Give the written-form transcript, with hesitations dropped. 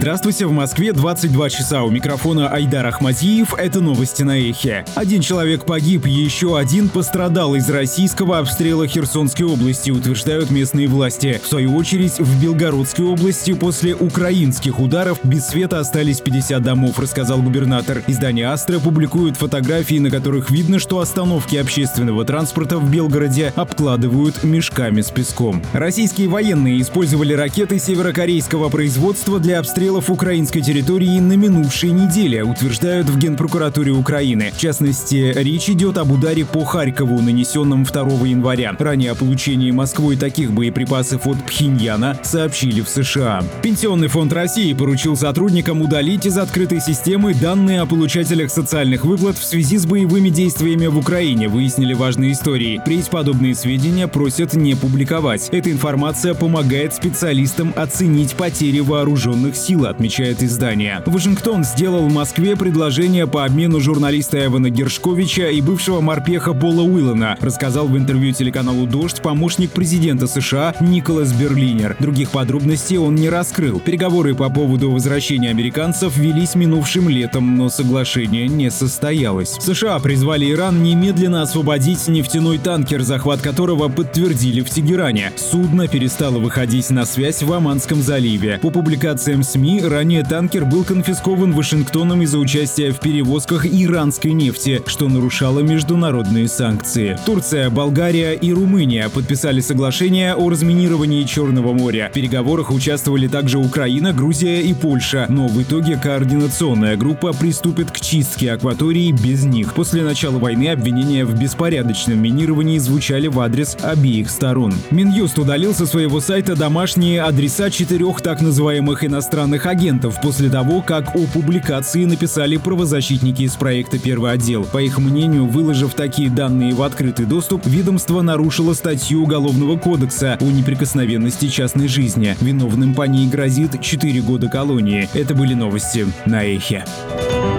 Здравствуйте, в Москве 22 часа. У микрофона Айдар Ахмадиев. Это новости на Эхе. Один человек погиб, еще один пострадал из российского обстрела Херсонской области, утверждают местные власти. В свою очередь, в Белгородской области после украинских ударов без света остались 50 домов, рассказал губернатор. Издание «Астра» публикует фотографии, на которых видно, что остановки общественного транспорта в Белгороде обкладывают мешками с песком. Российские военные использовали ракеты северокорейского производства для обстрелов украинской территории на минувшей неделе, утверждают в Генпрокуратуре Украины. В частности, речь идет об ударе по Харькову, нанесенном 2 января. Ранее о получении Москвой таких боеприпасов от Пхеньяна сообщили в США. Пенсионный фонд России поручил сотрудникам удалить из открытой системы данные о получателях социальных выплат в связи с боевыми действиями в Украине, выяснили важные истории. Впредь подобные сведения просят не публиковать. Эта информация помогает специалистам оценить потери вооруженных сил, отмечает издание. Вашингтон сделал Москве предложение по обмену журналиста Эвана Гершковича и бывшего морпеха Пола Уиллана, рассказал в интервью телеканалу «Дождь» помощник президента США Николас Берлинер. Других подробностей он не раскрыл. Переговоры по поводу возвращения американцев велись минувшим летом, но соглашение не состоялось. США призвали Иран немедленно освободить нефтяной танкер, захват которого подтвердили в Тегеране. Судно перестало выходить на связь в Оманском заливе. По публикациям СМИ, ранее танкер был конфискован Вашингтоном из-за участия в перевозках иранской нефти, что нарушало международные санкции. Турция, Болгария и Румыния подписали соглашение о разминировании Черного моря. В переговорах участвовали также Украина, Грузия и Польша, но в итоге координационная группа приступит к чистке акватории без них. После начала войны обвинения в беспорядочном минировании звучали в адрес обеих сторон. Минюст удалил со своего сайта домашние адреса 4 так называемых иностранных агентов после того, как о публикации написали правозащитники из проекта «Первый отдел». По их мнению, выложив такие данные в открытый доступ, ведомство нарушило статью Уголовного кодекса о неприкосновенности частной жизни. Виновным по ней грозит 4 года колонии. Это были новости на Эхе.